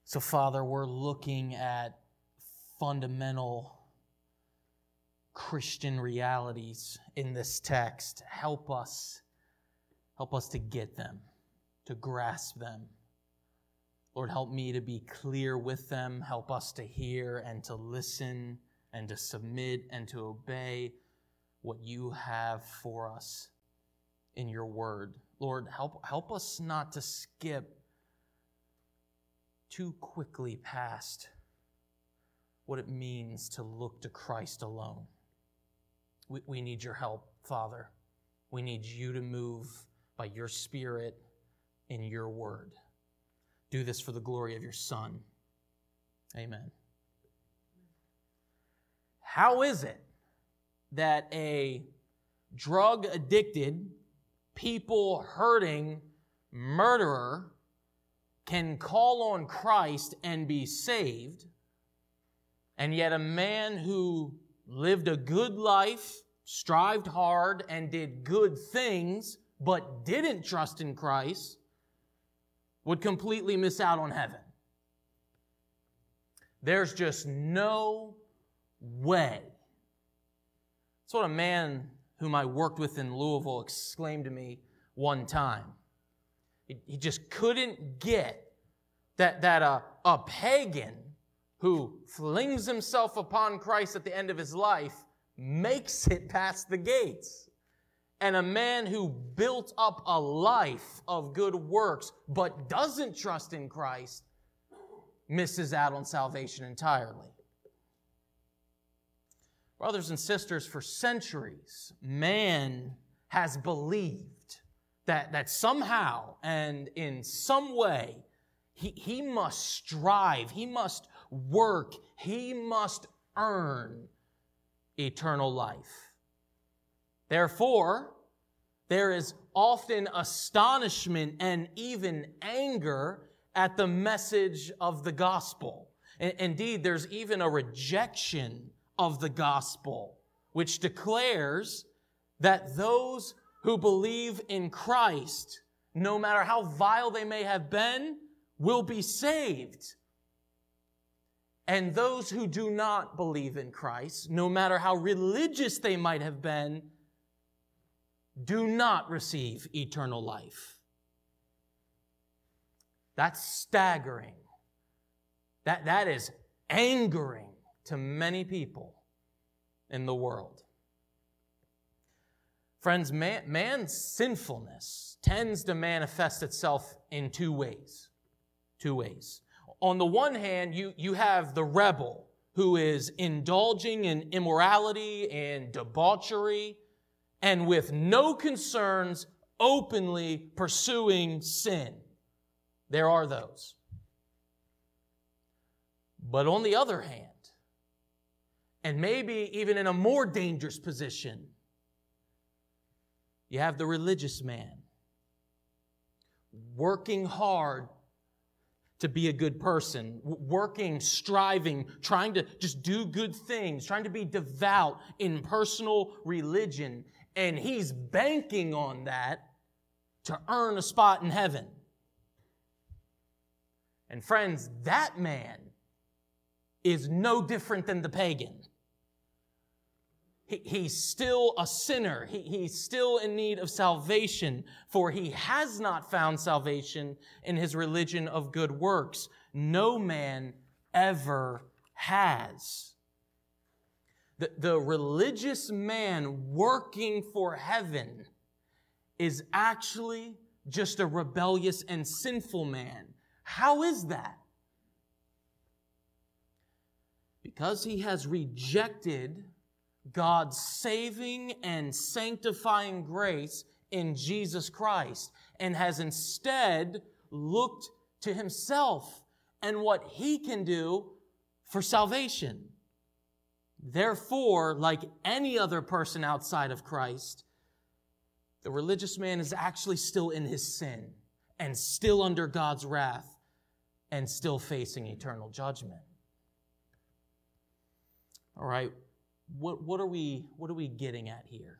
So, Father, we're looking at fundamental Christian realities in this text. Help us to get them, to grasp them. Lord, help me to be clear with them. Help us to hear and to listen and to submit and to obey what you have for us in your word. Lord, help us not to skip too quickly past what it means to look to Christ alone. We need your help, Father. We need you to move by your Spirit in your word. Do this for the glory of your Son. Amen. How is it that a drug-addicted, people-hurting murderer can call on Christ and be saved, and yet a man who lived a good life, strived hard, and did good things, but didn't trust in Christ, would completely miss out on heaven? There's just no way. That's what a man whom I worked with in Louisville exclaimed to me one time. He just couldn't get that a pagan who flings himself upon Christ at the end of his life makes it past the gates. And a man who built up a life of good works but doesn't trust in Christ misses out on salvation entirely. Brothers and sisters, for centuries, man has believed that somehow and in some way he must strive, he must work, he must earn eternal life. Therefore, there is often astonishment and even anger at the message of the gospel. Indeed, there's even a rejection of the gospel, which declares that those who believe in Christ, no matter how vile they may have been, will be saved. And those who do not believe in Christ, no matter how religious they might have been, do not receive eternal life. That's staggering. That is angering to many people in the world. Friends, man's sinfulness tends to manifest itself in two ways. On the one hand, you have the rebel who is indulging in immorality and debauchery and with no concerns openly pursuing sin. There are those. But on the other hand, and maybe even in a more dangerous position, you have the religious man working hard to be a good person, working, striving, trying to just do good things, trying to be devout in personal religion, and he's banking on that to earn a spot in heaven. And friends, that man is no different than the pagan. He's still a sinner. He's still in need of salvation, for he has not found salvation in his religion of good works. No man ever has. The religious man working for heaven is actually just a rebellious and sinful man. How is that? Because he has rejected God's saving and sanctifying grace in Jesus Christ and has instead looked to himself and what he can do for salvation. Therefore, like any other person outside of Christ, the religious man is actually still in his sin and still under God's wrath and still facing eternal judgment. All right. What are we getting at here?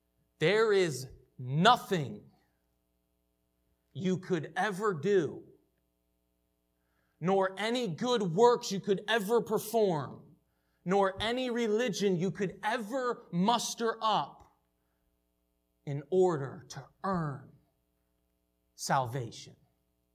There is nothing you could ever do nor any good works you could ever perform, nor any religion you could ever muster up in order to earn salvation.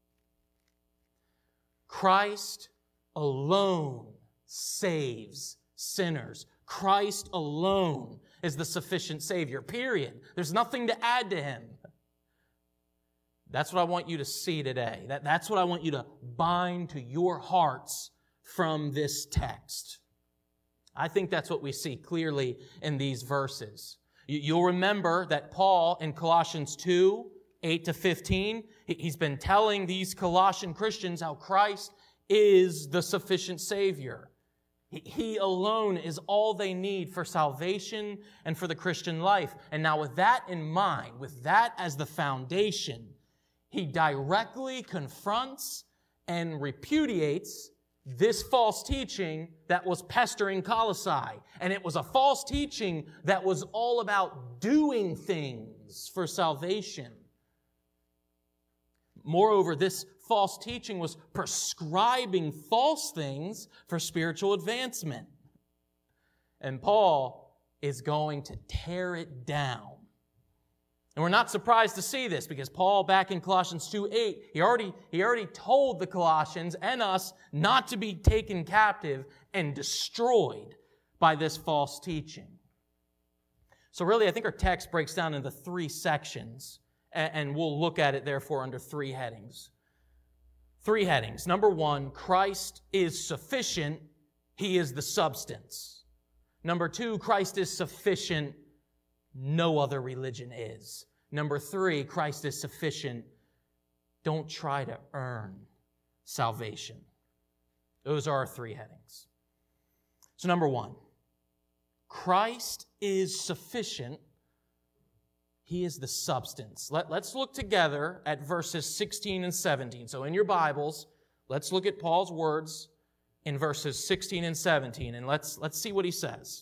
Christ alone saves sinners. Christ alone is the sufficient Savior, period. There's nothing to add to Him. That's what I want you to see today. That's what I want you to bind to your hearts from this text. I think that's what we see clearly in these verses. You'll remember that Paul in Colossians 2, 8 to 15, he's been telling these Colossian Christians how Christ is the sufficient Savior. He alone is all they need for salvation and for the Christian life. And now with that in mind, with that as the foundation, he directly confronts and repudiates this false teaching that was pestering Colossae. And it was a false teaching that was all about doing things for salvation. Moreover, this false teaching was prescribing false things for spiritual advancement. And Paul is going to tear it down. And we're not surprised to see this because Paul, back in Colossians 2:8, he already told the Colossians and us not to be taken captive and destroyed by this false teaching. So really, I think our text breaks down into 3 sections, and we'll look at it, therefore, under 3 headings. 3 headings. Number 1, Christ is sufficient. He is the substance. Number 2, Christ is sufficient. No other religion is. Number 3, Christ is sufficient. Don't try to earn salvation. Those are our 3 headings. So number 1, Christ is sufficient. He is the substance. Let's look together at verses 16 and 17. So in your Bibles, let's look at Paul's words in verses 16 and 17, and let's see what he says.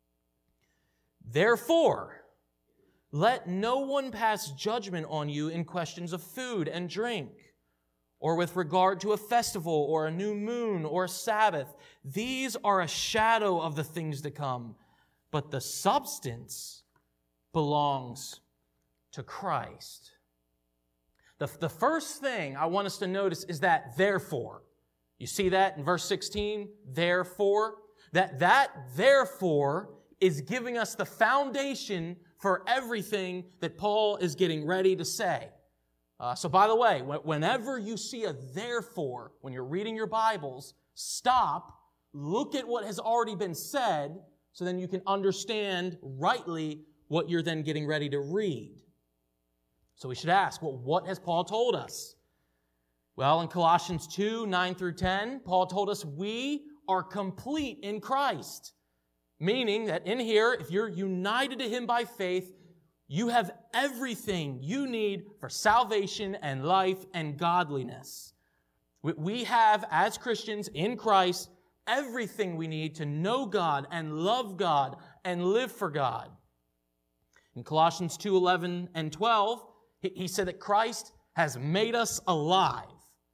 Therefore, let no one pass judgment on you in questions of food and drink, or with regard to a festival, or a new moon, or a Sabbath. These are a shadow of the things to come, but the substance belongs to Christ. The first thing I want us to notice is that therefore. You see that in verse 16? Therefore. That therefore is giving us the foundation for everything that Paul is getting ready to say. So by the way, whenever you see a therefore, when you're reading your Bibles, stop, look at what has already been said, so then you can understand rightly what you're then getting ready to read. So we should ask, well, what has Paul told us? Well, in Colossians 2, 9 through 10, Paul told us we are complete in Christ. Meaning that in here, if you're united to Him by faith, you have everything you need for salvation and life and godliness. We have, as Christians in Christ, everything we need to know God and love God and live for God. In Colossians 2, 11 and 12, he said that Christ has made us alive.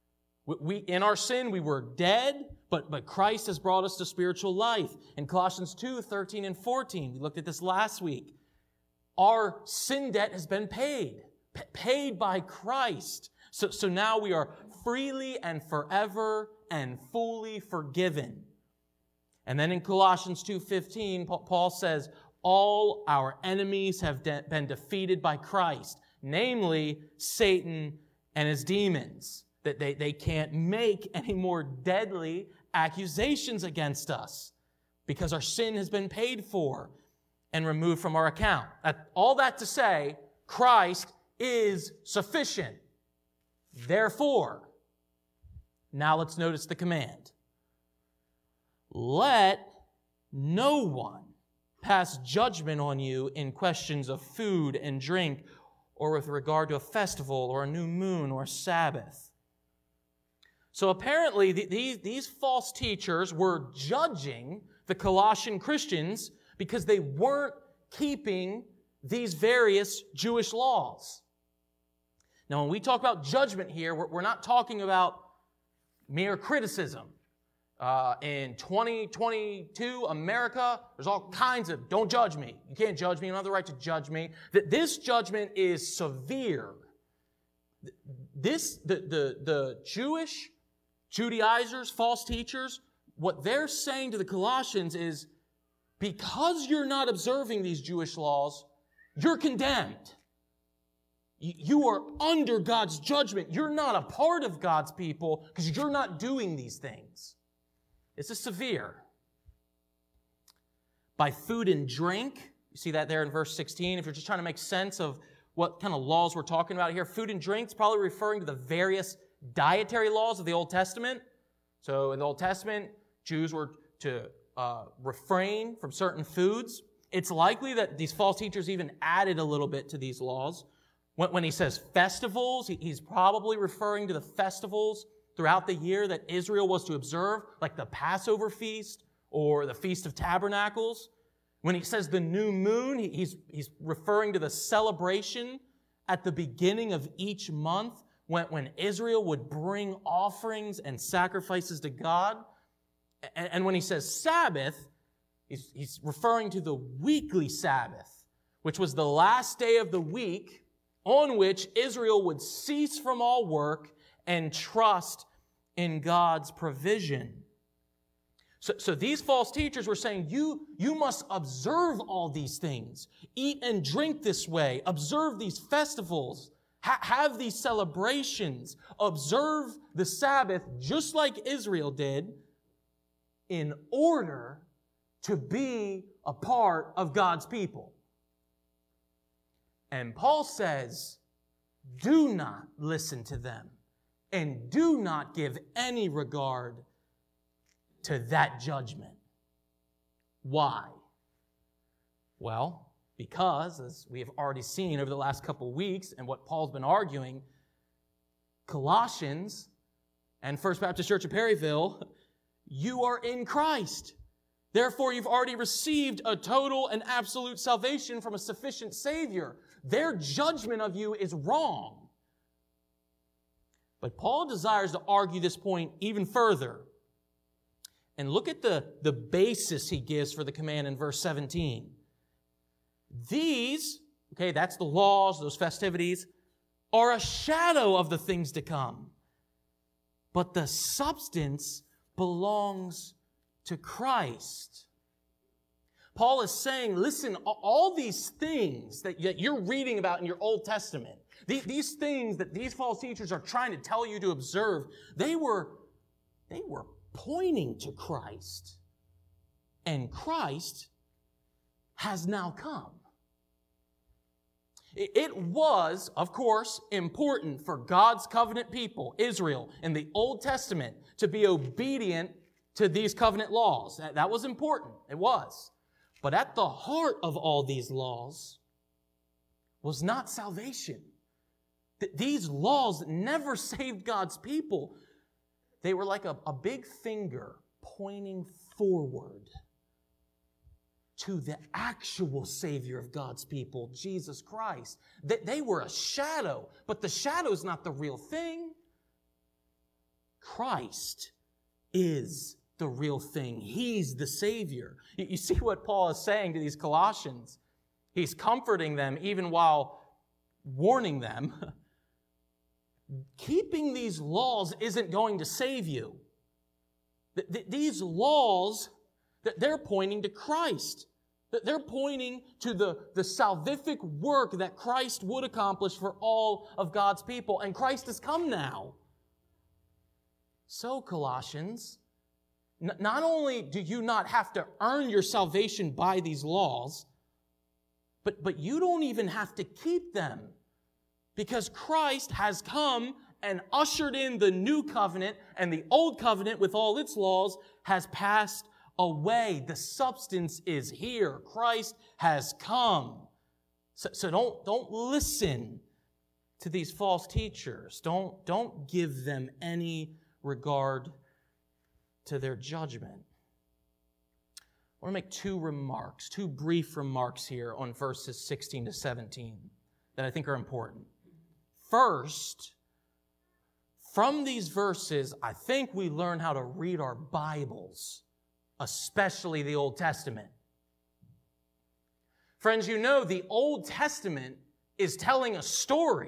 In our sin, we were dead, but Christ has brought us to spiritual life. In Colossians 2, 13 and 14, we looked at this last week. Our sin debt has been paid by Christ. So now we are freely and forever and fully forgiven. And then in Colossians 2:15, Paul says, all our enemies have been defeated by Christ, namely Satan and his demons. That they can't make any more deadly accusations against us because our sin has been paid for and removed from our account. All that to say, Christ is sufficient. Therefore, now let's notice the command. Let no one pass judgment on you in questions of food and drink, or with regard to a festival, or a new moon, or Sabbath. So apparently, these false teachers were judging the Colossian Christians because they weren't keeping these various Jewish laws. Now, when we talk about judgment here, we're not talking about mere criticism. In 2022 America, there's all kinds of, don't judge me. You can't judge me. You don't have the right to judge me. This judgment is severe. The Jewish Judaizers, false teachers, what they're saying to the Colossians is, because you're not observing these Jewish laws, you're condemned. You are under God's judgment. You're not a part of God's people because you're not doing these things. This is severe. By food and drink, you see that there in verse 16. If you're just trying to make sense of what kind of laws we're talking about here, food and drink is probably referring to the various dietary laws of the Old Testament. So in the Old Testament, Jews were to refrain from certain foods. It's likely that these false teachers even added a little bit to these laws. When he says festivals, he's probably referring to the festivals throughout the year that Israel was to observe, like the Passover feast or the Feast of Tabernacles. When he says the new moon, he's referring to the celebration at the beginning of each month when Israel would bring offerings and sacrifices to God. And when he says Sabbath, he's referring to the weekly Sabbath, which was the last day of the week on which Israel would cease from all work and trust in God's provision. So these false teachers were saying, you must observe all these things. Eat and drink this way. Observe these festivals. Have these celebrations. Observe the Sabbath just like Israel did in order to be a part of God's people. And Paul says, do not listen to them and do not give any regard to that judgment. Why? Well, because, as we have already seen over the last couple of weeks and what Paul's been arguing, Colossians and First Baptist Church of Perryville, you are in Christ. Therefore, you've already received a total and absolute salvation from a sufficient Savior. Their judgment of you is wrong. But Paul desires to argue this point even further. And look at the basis he gives for the command in verse 17. These, okay, that's the laws, those festivities, are a shadow of the things to come. But the substance belongs to Christ. Paul is saying, listen, all these things that you're reading about in your Old Testament, these things that these false teachers are trying to tell you to observe, they were pointing to Christ. And Christ has now come. It was, of course, important for God's covenant people, Israel, in the Old Testament, to be obedient to these covenant laws. That was important. It was. But at the heart of all these laws was not salvation. These laws never saved God's people. They were like a big finger pointing forward to the actual Savior of God's people, Jesus Christ. They were a shadow, but the shadow's not the real thing. Christ is the real thing. He's the Savior. You see what Paul is saying to these Colossians. He's comforting them even while warning them. Keeping these laws isn't going to save you. These laws, they're pointing to Christ. They're pointing to the salvific work that Christ would accomplish for all of God's people. And Christ has come now. So, Colossians, not only do you not have to earn your salvation by these laws, but you don't even have to keep them. Because Christ has come and ushered in the new covenant, and the old covenant with all its laws has passed away. The substance is here. Christ has come. So don't listen to these false teachers. Don't give them any regard to their judgment. I want to make two brief remarks here on verses 16 to 17 that I think are important. First, From these verses, I think we learn how to read our Bibles, especially the Old Testament. Friends, you know the Old Testament is telling a story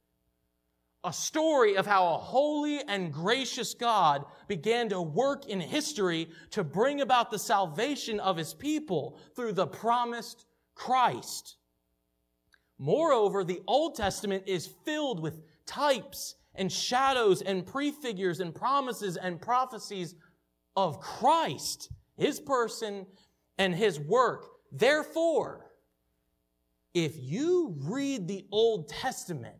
of how a holy and gracious God began to work in history to bring about the salvation of His people through the promised Christ. Moreover, the Old Testament is filled with types and shadows and prefigures and promises and prophecies of Christ, His person and His work. Therefore, if you read the Old Testament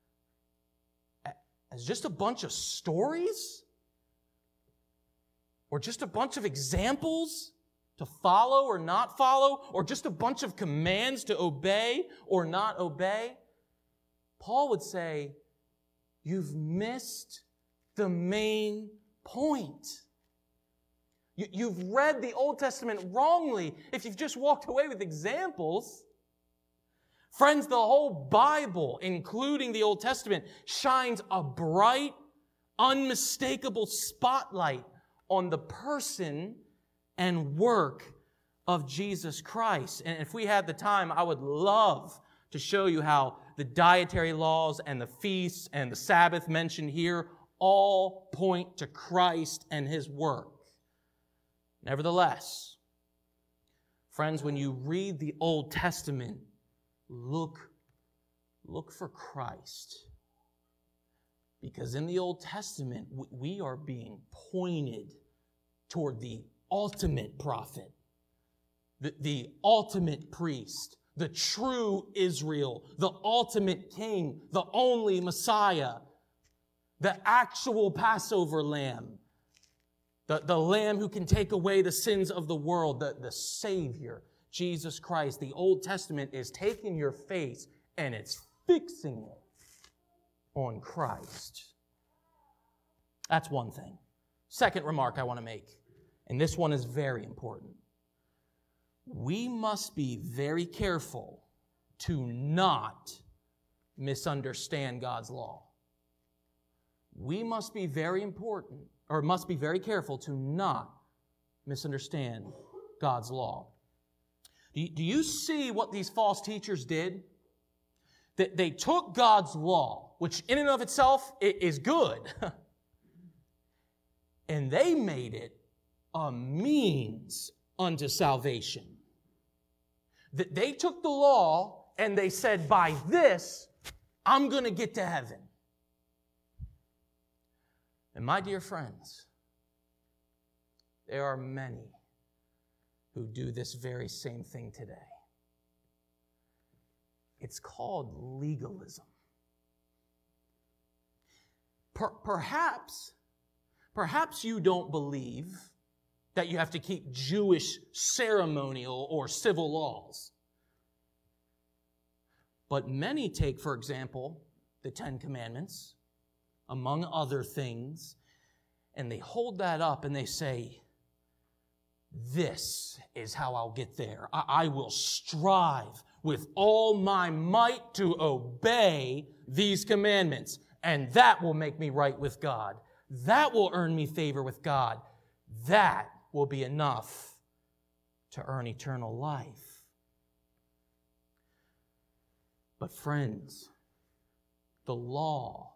as just a bunch of stories or just a bunch of examples to follow or not follow, or just a bunch of commands to obey or not obey, Paul would say, you've missed the main point. You've read the Old Testament wrongly if you've just walked away with examples. Friends, the whole Bible, including the Old Testament, shines a bright, unmistakable spotlight on the person and work of Jesus Christ. And if we had the time, I would love to show you how the dietary laws and the feasts and the Sabbath mentioned here all point to Christ and His work. Nevertheless, friends, when you read the Old Testament, look for Christ. Because in the Old Testament, we are being pointed toward the ultimate prophet, the ultimate priest, the true Israel, the ultimate king, the only Messiah, the actual Passover lamb, the lamb who can take away the sins of the world, the Savior, Jesus Christ. The Old Testament is taking your face and it's fixing it on Christ. That's one thing. Second remark I want to make, and this one is very important. We must be very careful to not misunderstand God's law. We must be very careful to not misunderstand God's law. Do you see what these false teachers did? That they took God's law, which in and of itself is good, and they made it a means unto salvation. That they took the law and they said, by this, I'm going to get to heaven. And my dear friends, there are many who do this very same thing today. It's called legalism. Perhaps you don't believe that you have to keep Jewish ceremonial or civil laws. But many take, for example, the Ten Commandments, among other things, and they hold that up and they say, this is how I'll get there. I will strive with all my might to obey these commandments, and that will make me right with God. That will earn me favor with God. That will be enough to earn eternal life. But friends, the law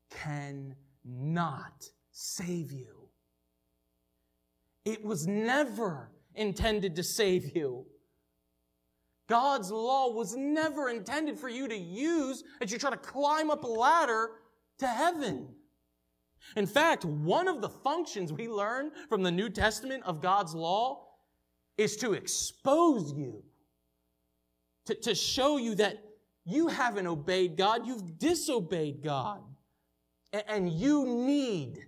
cannot save you. It was never intended to save you. God's law was never intended for you to use as you try to climb up a ladder to heaven. In fact, one of the functions we learn from the New Testament of God's law is to expose you, to show you that you haven't obeyed God, you've disobeyed God. And you need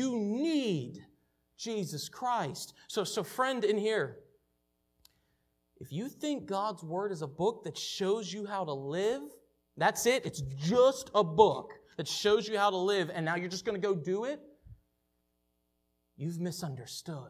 Jesus Christ. So friend in here, if you think God's Word is a book that shows you how to live, that's it. It's just a book that shows you how to live, and now you're just going to go do it, you've misunderstood.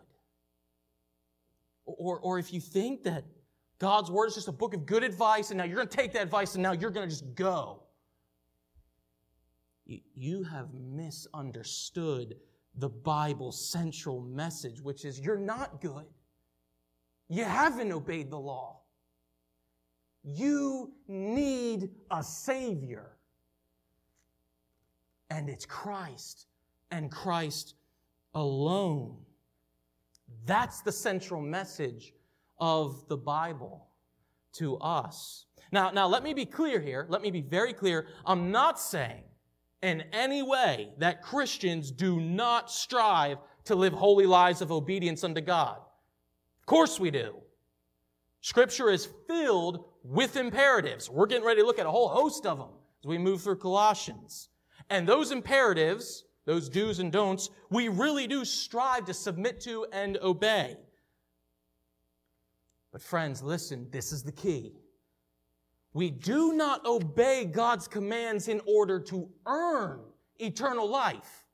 Or if you think that God's Word is just a book of good advice, and now you're going to take that advice, and now you're going to just go, You have misunderstood the Bible's central message, which is you're not good. You haven't obeyed the law. You need a Savior. And it's Christ and Christ alone. That's the central message of the Bible to us. Now, let me be clear here. Let me be very clear. I'm not saying in any way that Christians do not strive to live holy lives of obedience unto God. Of course we do. Scripture is filled with imperatives. We're getting ready to look at a whole host of them as we move through Colossians. And those imperatives, those do's and don'ts, we really do strive to submit to and obey. But friends, listen, this is the key. We do not obey God's commands in order to earn eternal life.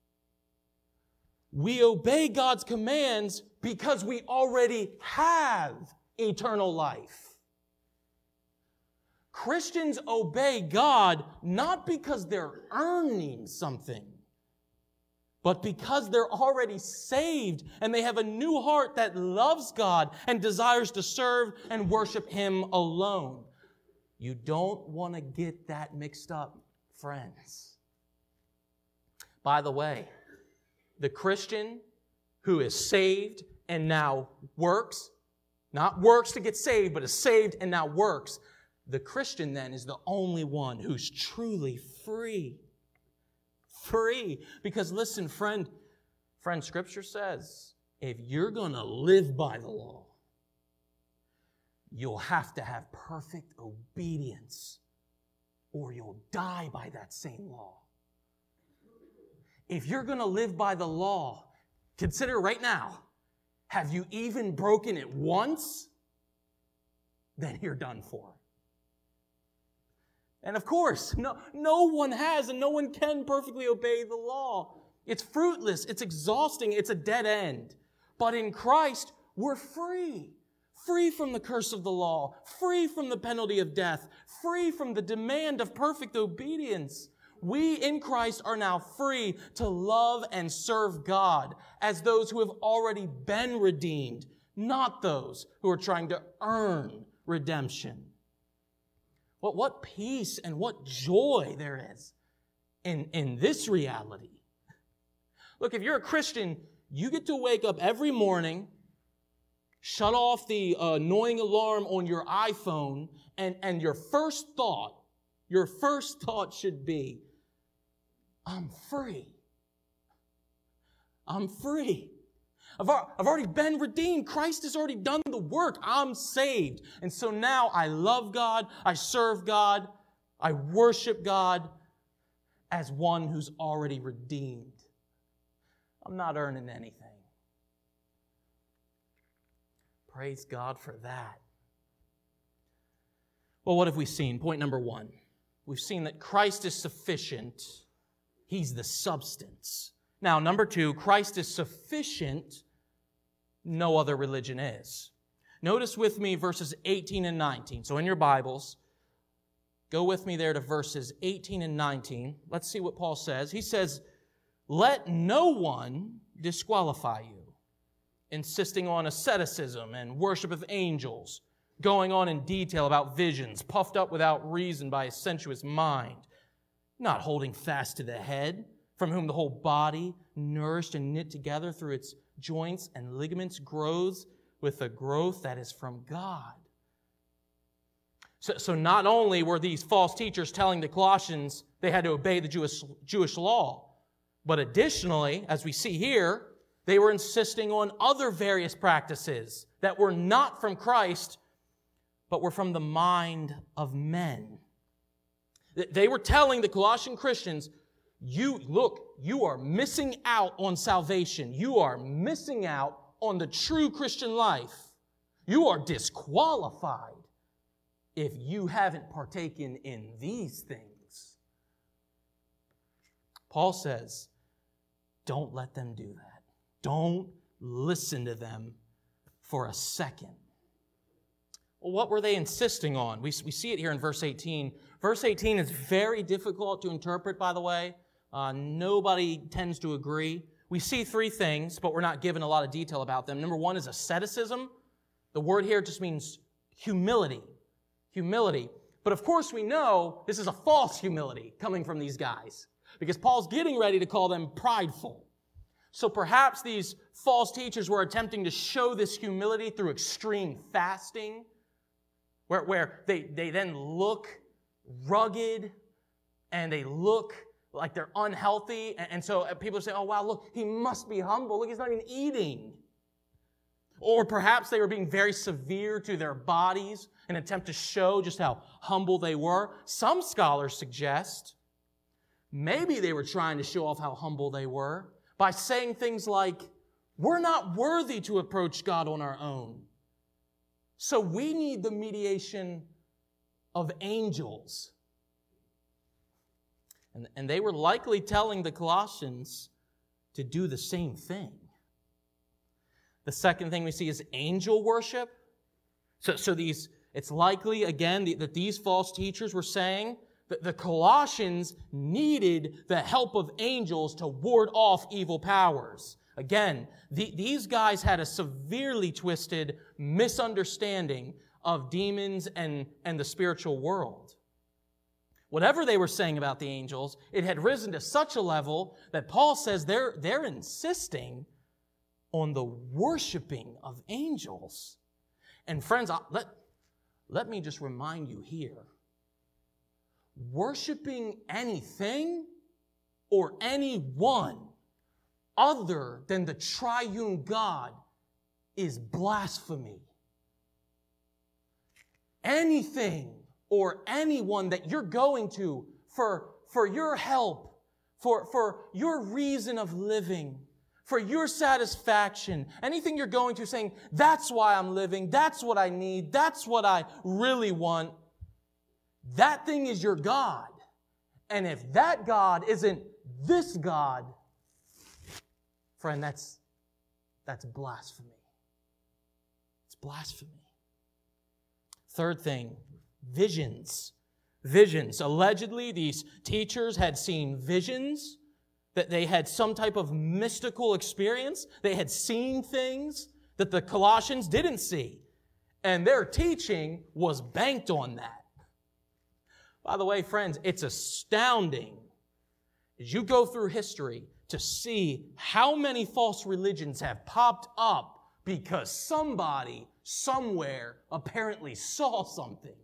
We obey God's commands because we already have eternal life. Christians obey God not because they're earning something, but because they're already saved and they have a new heart that loves God and desires to serve and worship Him alone. You don't want to get that mixed up, friends. By the way, the Christian who is saved and now works, not works to get saved, but is saved and now works, the Christian then is the only one who's truly free. Free. Because listen, friend, Scripture says, if you're going to live by the law, you'll have to have perfect obedience, or you'll die by that same law. If you're going to live by the law, consider right now, have you even broken it once? Then you're done for. And of course, no one has and no one can perfectly obey the law. It's fruitless, it's exhausting, it's a dead end. But in Christ, we're free. Free from the curse of the law, free from the penalty of death, free from the demand of perfect obedience. We in Christ are now free to love and serve God as those who have already been redeemed, not those who are trying to earn redemption. What peace and what joy there is in this reality. Look, if you're a Christian, you get to wake up every morning, shut off the annoying alarm on your iPhone, and your first thought should be, I'm free. I'm free. I've already been redeemed. Christ has already done the work. I'm saved. And so now I love God, I serve God, I worship God as one who's already redeemed. I'm not earning anything. Praise God for that. Well, what have we seen? Point number one. We've seen that Christ is sufficient. He's the substance. Now, number two, Christ is sufficient. No other religion is. Notice with me verses 18 and 19. So in your Bibles, go with me there to verses 18 and 19. Let's see what Paul says. He says, let no one disqualify you, insisting on asceticism and worship of angels, going on in detail about visions, puffed up without reason by a sensuous mind, not holding fast to the head, from whom the whole body, nourished and knit together through its joints and ligaments, grows with a growth that is from God. So not only were these false teachers telling the Colossians they had to obey the Jewish law, but additionally, as we see here, they were insisting on other various practices that were not from Christ, but were from the mind of men. They were telling the Colossian Christians, you are missing out on salvation. You are missing out on the true Christian life. You are disqualified if you haven't partaken in these things. Paul says, don't let them do that. Don't listen to them for a second. Well, what were they insisting on? We see it here in verse 18. Verse 18 is very difficult to interpret, by the way. Nobody tends to agree. We see three things, but we're not given a lot of detail about them. Number one is asceticism. The word here just means humility. Humility. But of course we know this is a false humility coming from these guys, because Paul's getting ready to call them prideful. So perhaps these false teachers were attempting to show this humility through extreme fasting, where they then look rugged and they look like they're unhealthy. And so people say, oh, wow, look, he must be humble. Look, he's not even eating. Or perhaps they were being very severe to their bodies in an attempt to show just how humble they were. Some scholars suggest maybe they were trying to show off how humble they were by saying things like, we're not worthy to approach God on our own, so we need the mediation of angels. And they were likely telling the Colossians to do the same thing. The second thing we see is angel worship. So it's likely, again, that these false teachers were saying that the Colossians needed the help of angels to ward off evil powers. Again, these guys had a severely twisted misunderstanding of demons and the spiritual world. Whatever they were saying about the angels, it had risen to such a level that Paul says they're insisting on the worshiping of angels. And friends, let me just remind you here, worshiping anything or anyone other than the triune God is blasphemy. Anything or anyone that you're going to for your help, for your reason of living, for your satisfaction, anything you're going to saying, that's why I'm living, that's what I need, that's what I really want, that thing is your God. And if that God isn't this God, friend, that's blasphemy. It's blasphemy. Third thing, visions. Visions. Allegedly, these teachers had seen visions, that they had some type of mystical experience. They had seen things that the Colossians didn't see. And their teaching was banked on that. By the way, friends, it's astounding as you go through history to see how many false religions have popped up because somebody, somewhere, apparently saw something.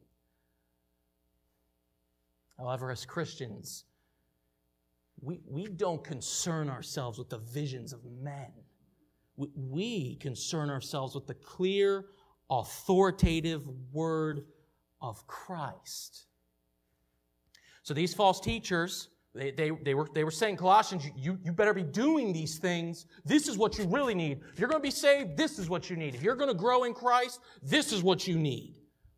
However, as Christians, we don't concern ourselves with the visions of men. We concern ourselves with the clear, authoritative word of Christ. So these false teachers, they were saying, Colossians, you better be doing these things. This is what you really need. If you're going to be saved, this is what you need. If you're going to grow in Christ, this is what you need.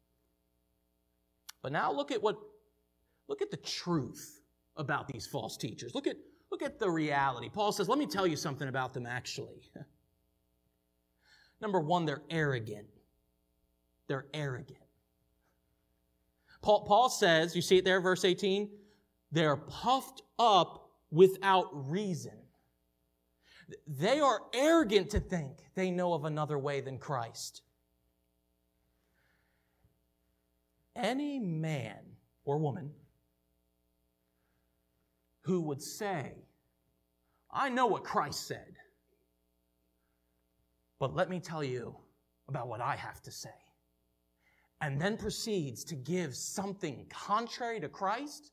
But now look at the truth about these false teachers. Look at the reality. Paul says, let me tell you something about them actually. Number one, they're arrogant. They're arrogant. Paul says, you see it there, verse 18, they're puffed up without reason. They are arrogant to think they know of another way than Christ. Any man or woman who would say, I know what Christ said, but let me tell you about what I have to say, and then proceeds to give something contrary to Christ,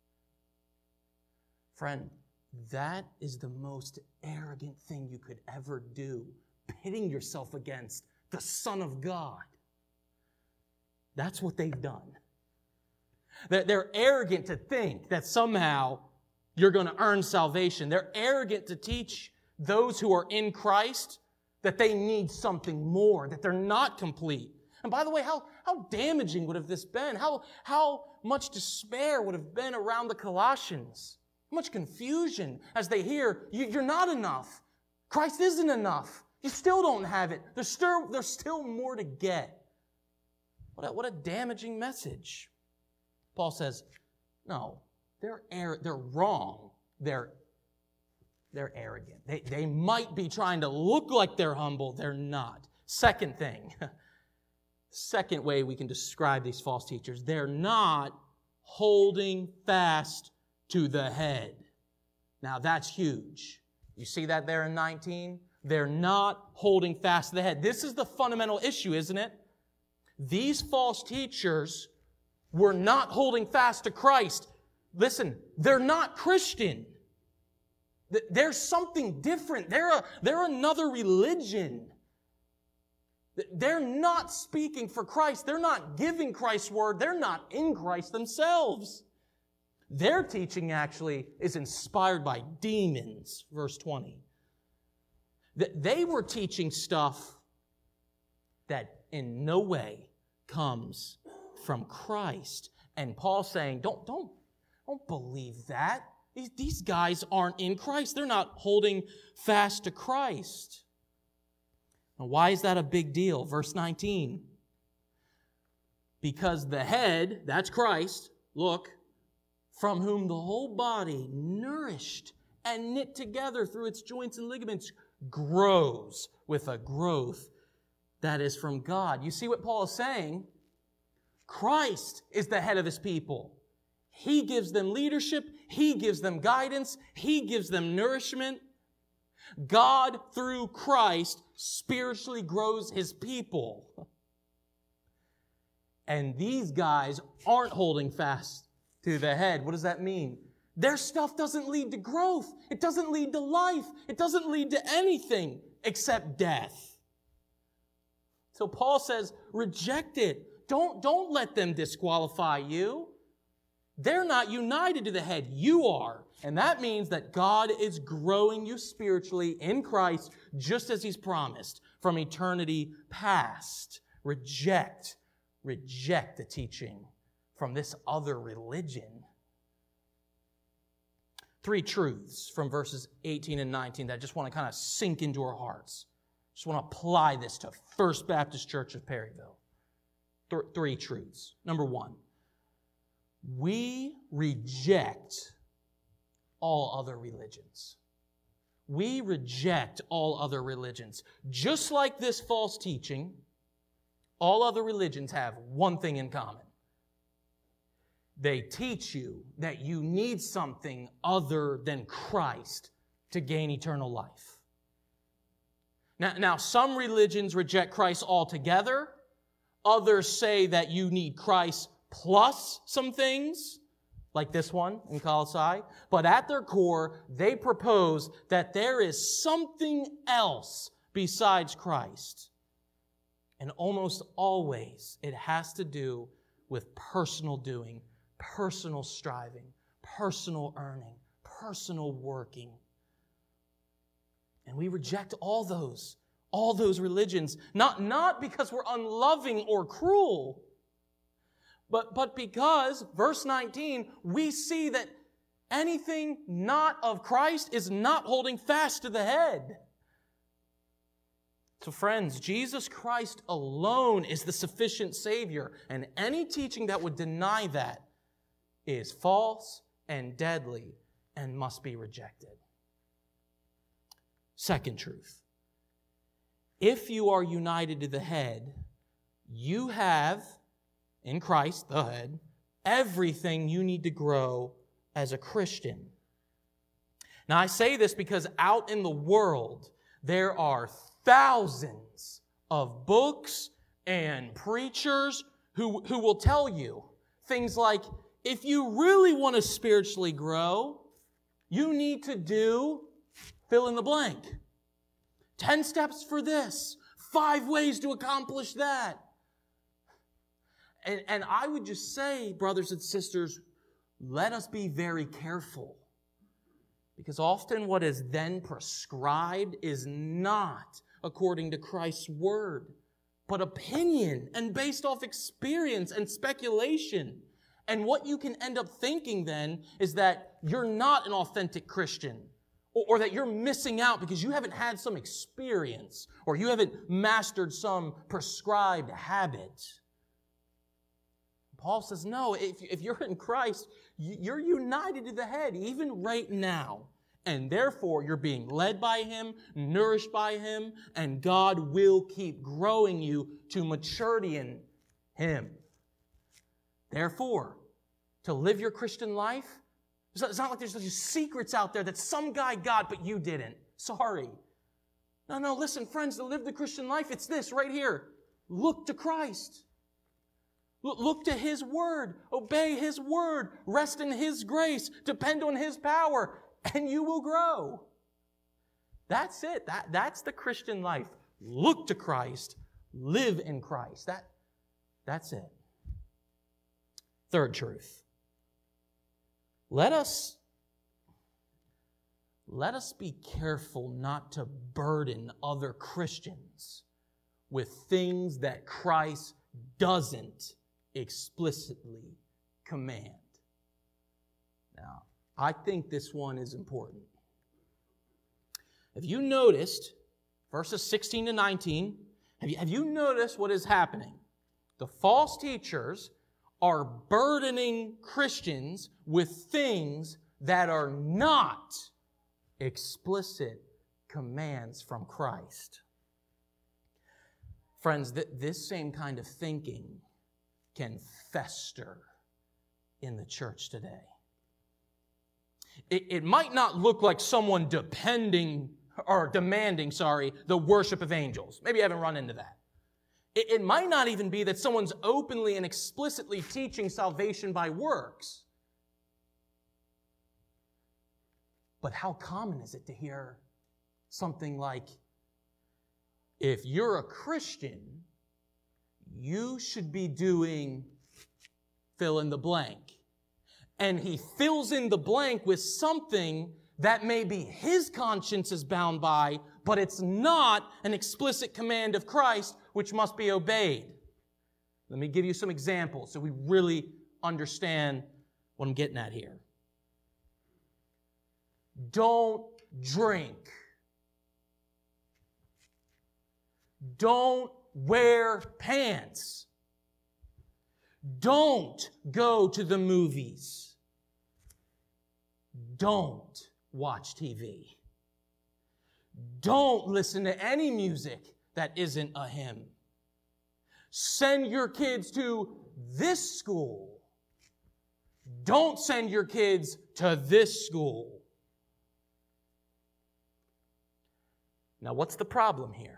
friend, that is the most arrogant thing you could ever do, pitting yourself against the Son of God. That's what they've done. They're arrogant to think that somehow you're going to earn salvation. They're arrogant to teach those who are in Christ that they need something more, that they're not complete. And by the way, how damaging would have this been? How much despair would have been around the Colossians? How much confusion as they hear, you're not enough. Christ isn't enough. You still don't have it. There's still more to get. What a damaging message. Paul says, no, they're wrong. They're arrogant. They might be trying to look like they're humble. They're not. Second thing, second way we can describe these false teachers, they're not holding fast to the head. Now that's huge. You see that there in 19? They're not holding fast to the head. This is the fundamental issue, isn't it? These false teachers were not holding fast to Christ. Listen, they're not Christian. They're something different. They're another religion. They're not speaking for Christ. They're not giving Christ's word. They're not in Christ themselves. Their teaching actually is inspired by demons, verse 20. They were teaching stuff that in no way comes from Christ. And Paul's saying, don't believe that. These guys aren't in Christ. They're not holding fast to Christ. Now, why is that a big deal? Verse 19. Because the head, that's Christ, look, from whom the whole body, nourished and knit together through its joints and ligaments, grows with a growth that is from God. You see what Paul is saying? Christ is the head of his people. He gives them leadership. He gives them guidance. He gives them nourishment. God, through Christ, spiritually grows his people. And these guys aren't holding fast to the head. What does that mean? Their stuff doesn't lead to growth. It doesn't lead to life. It doesn't lead to anything except death. So Paul says, reject it. Don't let them disqualify you. They're not united to the head. You are. And that means that God is growing you spiritually in Christ just as he's promised from eternity past. Reject the teaching from this other religion. 3 truths from verses 18 and 19 that I just want to kind of sink into our hearts. Just want to apply this to First Baptist Church of Perryville. 3 truths. Number 1, we reject all other religions. We reject all other religions. Just like this false teaching, all other religions have one thing in common. They teach you that you need something other than Christ to gain eternal life. Now, some religions reject Christ altogether. Others say that you need Christ plus some things, like this one in Colossae. But at their core, they propose that there is something else besides Christ. And almost always, it has to do with personal doing, personal striving, personal earning, personal working. And we reject all those religions, not because we're unloving or cruel, but because, verse 19, we see that anything not of Christ is not holding fast to the head. So friends, Jesus Christ alone is the sufficient Savior, and any teaching that would deny that is false and deadly and must be rejected. Second truth. If you are united to the head, you have, in Christ, the head, everything you need to grow as a Christian. Now, I say this because out in the world, there are thousands of books and preachers who will tell you things like, if you really want to spiritually grow, you need to do fill in the blank. 10 steps for this, 5 ways to accomplish that. And I would just say, brothers and sisters, let us be very careful. Because often what is then prescribed is not according to Christ's word, but opinion and based off experience and speculation. And what you can end up thinking then is that you're not an authentic Christian, or that you're missing out because you haven't had some experience, or you haven't mastered some prescribed habit. Paul says, no, if you're in Christ, you're united to the head, even right now. And therefore, you're being led by Him, nourished by Him, and God will keep growing you to maturity in Him. Therefore, to live your Christian life, it's not like there's these secrets out there that some guy got, but you didn't. Sorry. No, listen, friends, to live the Christian life, it's this right here. Look to Christ. Look to His Word. Obey His Word. Rest in His grace. Depend on His power. And you will grow. That's it. That's the Christian life. Look to Christ. Live in Christ. That's it. Third truth. Let us be careful not to burden other Christians with things that Christ doesn't explicitly command. Now, I think this one is important. Have you noticed, verses 16 to 19, have you noticed what is happening? The false teachers are burdening Christians with things that are not explicit commands from Christ. Friends, this same kind of thinking can fester in the church today. It might not look like someone demanding the worship of angels. Maybe you haven't run into that. It might not even be that someone's openly and explicitly teaching salvation by works. But how common is it to hear something like, if you're a Christian, you should be doing fill in the blank. And he fills in the blank with something that maybe his conscience is bound by, but it's not an explicit command of Christ, which must be obeyed. Let me give you some examples so we really understand what I'm getting at here. Don't drink. Don't wear pants. Don't go to the movies. Don't watch TV. Don't listen to any music that isn't a hymn. Send your kids to this school. Don't send your kids to this school. Now, what's the problem here?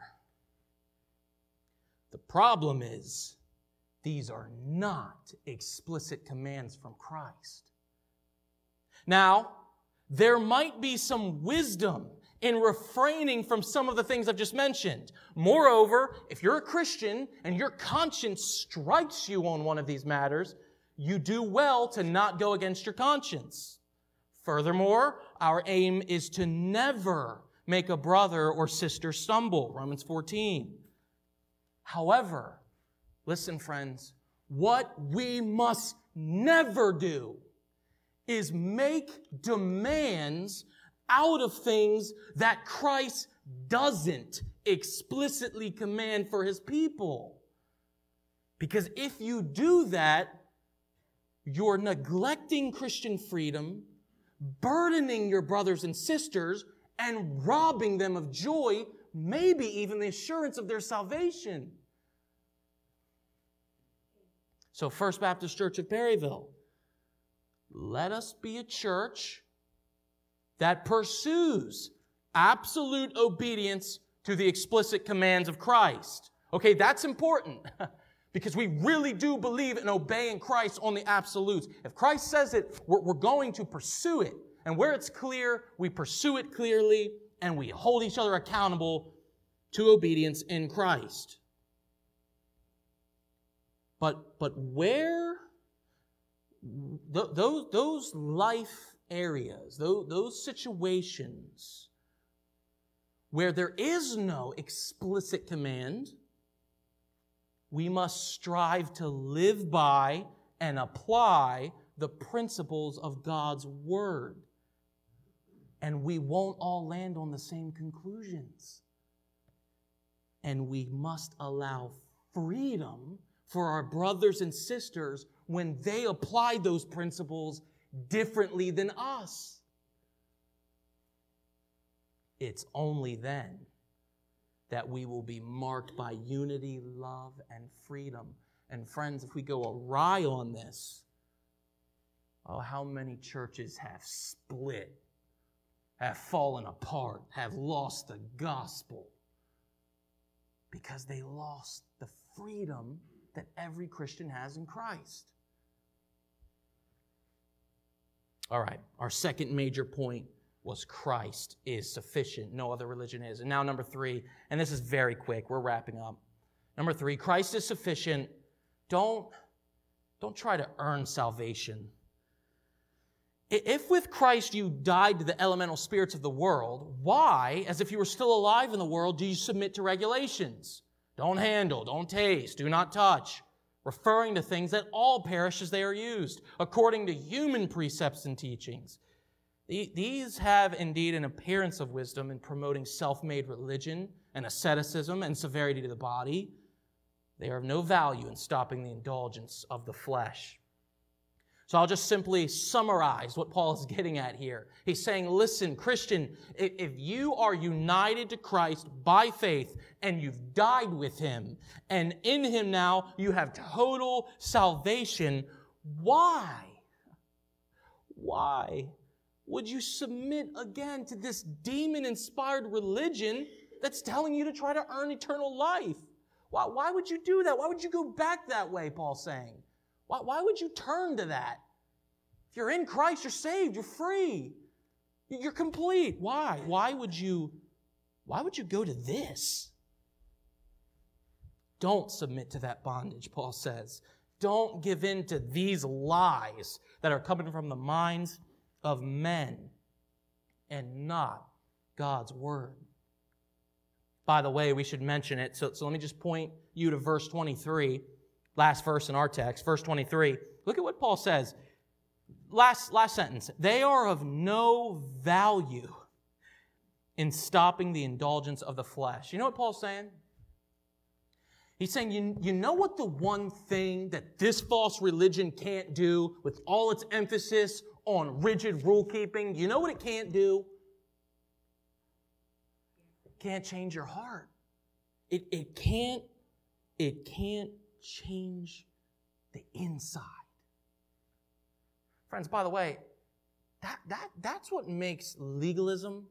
The problem is these are not explicit commands from Christ. Now, there might be some wisdom in refraining from some of the things I've just mentioned. Moreover, if you're a Christian and your conscience strikes you on one of these matters, you do well to not go against your conscience. Furthermore, our aim is to never make a brother or sister stumble. Romans 14. However, listen, friends, what we must never do is make demands out of things that Christ doesn't explicitly command for His people. Because if you do that, you're neglecting Christian freedom, burdening your brothers and sisters, and robbing them of joy, maybe even the assurance of their salvation. So, First Baptist Church of Perryville, let us be a church that pursues absolute obedience to the explicit commands of Christ. Okay, that's important because we really do believe in obeying Christ on the absolutes. If Christ says it, we're going to pursue it. And where it's clear, we pursue it clearly and we hold each other accountable to obedience in Christ. But where those life areas, those situations where there is no explicit command, we must strive to live by and apply the principles of God's Word. And we won't all land on the same conclusions. And we must allow freedom for our brothers and sisters when they apply those principles differently than us. It's only then that we will be marked by unity, love, and freedom. And friends, if we go awry on this, oh, how many churches have split, have fallen apart, have lost the gospel because they lost the freedom that every Christian has in Christ. All right, our second major point was Christ is sufficient. No other religion is. And now number 3, and this is very quick. We're wrapping up. Number 3, Christ is sufficient. Don't try to earn salvation. If with Christ you died to the elemental spirits of the world, why, as if you were still alive in the world, do you submit to regulations? Don't handle, don't taste, do not touch, referring to things that all perish as they are used, according to human precepts and teachings. These have indeed an appearance of wisdom in promoting self-made religion and asceticism and severity to the body. They are of no value in stopping the indulgence of the flesh. So I'll just simply summarize what Paul is getting at here. He's saying, listen, Christian, if you are united to Christ by faith and you've died with Him, and in Him now you have total salvation, why would you submit again to this demon-inspired religion that's telling you to try to earn eternal life? Why would you do that? Why would you go back that way, Paul's saying? Why would you turn to that? If you're in Christ, you're saved, you're free, you're complete. Why? Why would you go to this? Don't submit to that bondage, Paul says. Don't give in to these lies that are coming from the minds of men and not God's Word. By the way, we should mention it, so let me just point you to verse 23, last verse in our text, verse 23. Look at what Paul says. Last sentence. They are of no value in stopping the indulgence of the flesh. You know what Paul's saying? He's saying, you know what the one thing that this false religion can't do with all its emphasis on rigid rule keeping? You know what it can't do? It can't change your heart. It can't change the inside. Friends, by the way, that's what makes legalism,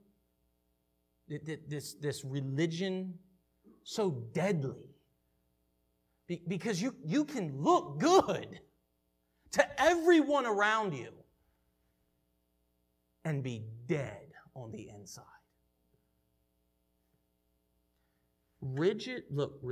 this religion, so deadly. Because you can look good to everyone around you and be dead on the inside. Rigid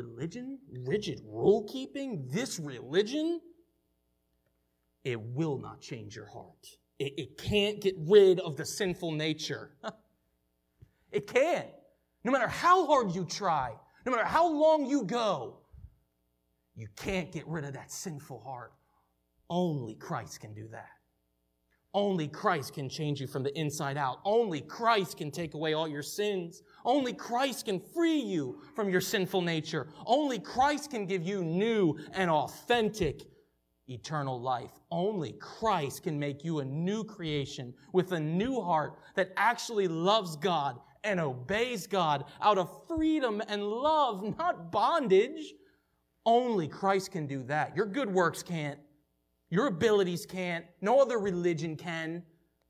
rule keeping, this religion, it will not change your heart. It can't get rid of the sinful nature. It can't. No matter how hard you try, no matter how long you go, you can't get rid of that sinful heart. Only Christ can do that. Only Christ can change you from the inside out. Only Christ can take away all your sins. Only Christ can free you from your sinful nature. Only Christ can give you new and authentic eternal life. Only Christ can make you a new creation with a new heart that actually loves God and obeys God out of freedom and love, not bondage. Only Christ can do that. Your good works can't. Your abilities can't. No other religion can.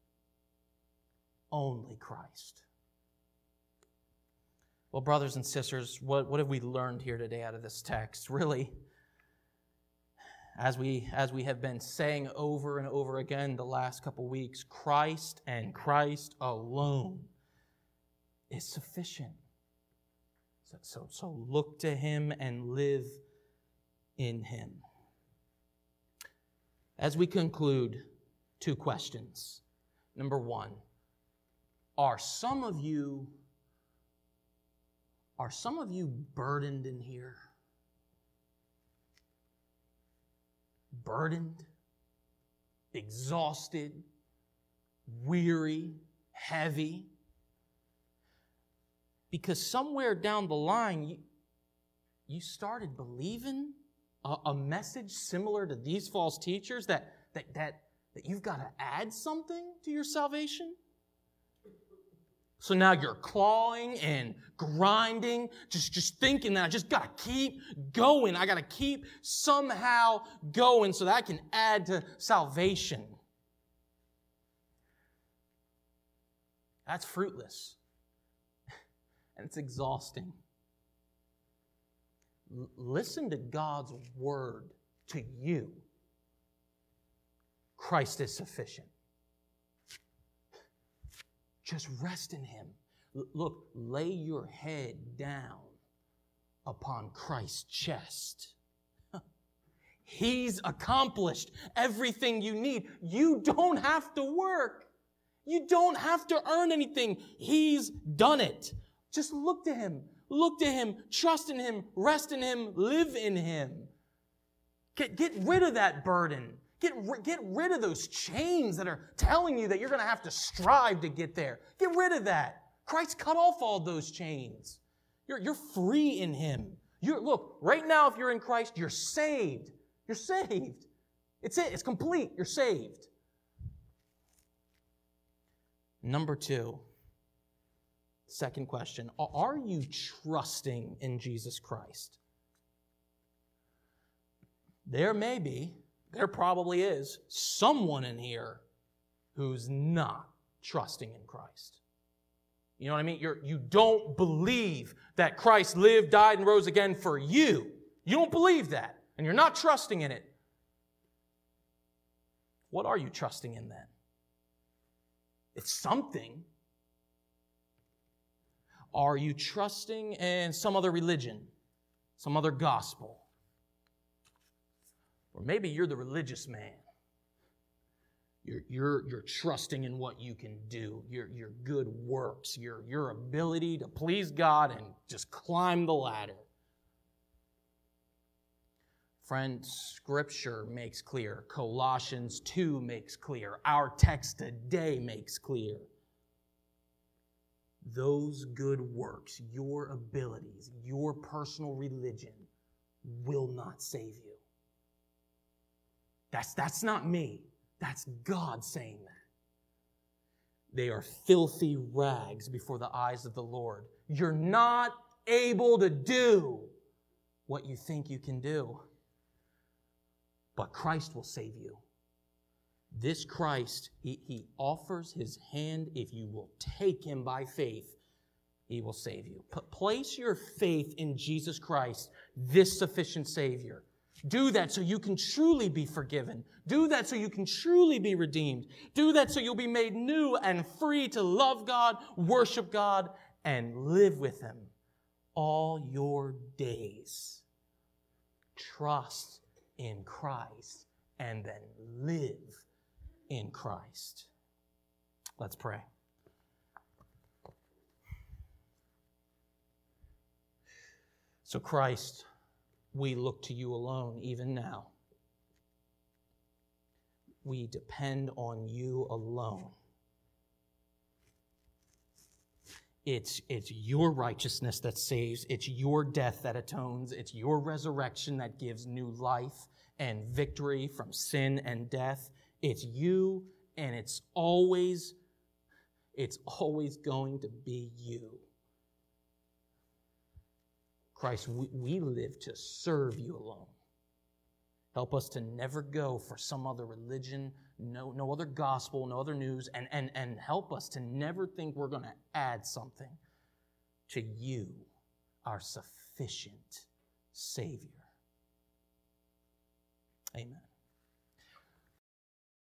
Only Christ. Well, brothers and sisters, what have we learned here today out of this text? Really, as we have been saying over and over again the last couple weeks, Christ and Christ alone is sufficient. So look to Him and live in Him. As we conclude, 2 questions. Number 1, are some of you burdened in here? Burdened, exhausted, weary, heavy? Because somewhere down the line, you started believing a message similar to these false teachers that you've got to add something to your salvation? So now you're clawing and grinding, just thinking that I just got to keep going. I got to keep somehow going so that I can add to salvation. That's fruitless. And it's exhausting. Listen to God's word to you. Christ is sufficient. Just rest in Him. Look, lay your head down upon Christ's chest. He's accomplished everything you need. You don't have to work. You don't have to earn anything. He's done it. Just look to Him. Look to Him. Trust in Him. Rest in Him. Live in Him. Get rid of that burden. Get rid of those chains that are telling you that you're going to have to strive to get there. Get rid of that. Christ cut off all those chains. You're free in Him. Look, right now if you're in Christ, you're saved. You're saved. It's it. It's complete. You're saved. Number 2, second question. Are you trusting in Jesus Christ? There probably is someone in here who's not trusting in Christ. You know what I mean? You don't believe that Christ lived, died, and rose again for you. You don't believe that, and you're not trusting in it. What are you trusting in then? It's something. Are you trusting in some other religion, some other gospel? Or maybe you're the religious man. You're trusting in what you can do, your good works, your ability to please God and just climb the ladder. Friend, Scripture makes clear. Colossians 2 makes clear. Our text today makes clear. Those good works, your abilities, your personal religion will not save you. That's not me. That's God saying that. They are filthy rags before the eyes of the Lord. You're not able to do what you think you can do. But Christ will save you. This Christ, He offers His hand. If you will take Him by faith, He will save you. Place your faith in Jesus Christ, this sufficient Savior. Do that so you can truly be forgiven. Do that so you can truly be redeemed. Do that so you'll be made new and free to love God, worship God, and live with Him all your days. Trust in Christ and then live in Christ. Let's pray. So Christ, we look to you alone even now. We depend on you alone. It's your righteousness that saves. It's your death that atones. It's your resurrection that gives new life and victory from sin and death. It's you, and it's always going to be you. Christ, we live to serve you alone. Help us to never go for some other religion, no other gospel, no other news, and help us to never think we're going to add something to you, our sufficient Savior. Amen.